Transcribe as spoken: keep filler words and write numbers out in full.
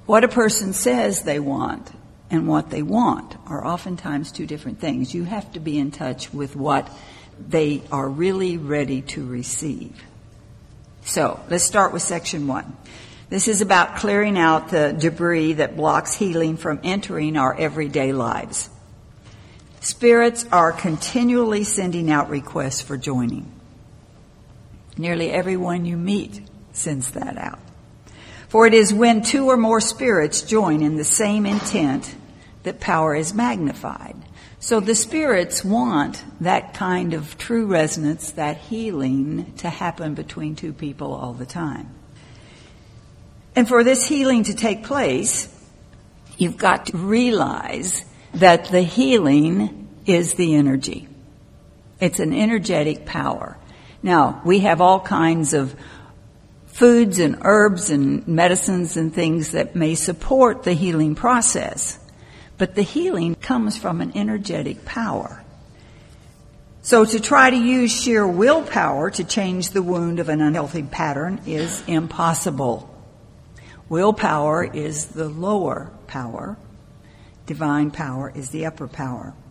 What a person says they want and what they want are oftentimes two different things. You have to be in touch with what they are really ready to receive. So, let's start with section one. This is about clearing out the debris that blocks healing from entering our everyday lives. Spirits are continually sending out requests for joining. Nearly everyone you meet sends that out. For it is when two or more spirits join in the same intent that power is magnified. So the spirits want that kind of true resonance, that healing, to happen between two people all the time. And for this healing to take place, you've got to realize that the healing is the energy. It's an energetic power. Now, we have all kinds of foods and herbs and medicines and things that may support the healing process. But the healing comes from an energetic power. So to try to use sheer willpower to change the wound of an unhealthy pattern is impossible. Willpower is the lower power. Divine power is the upper power.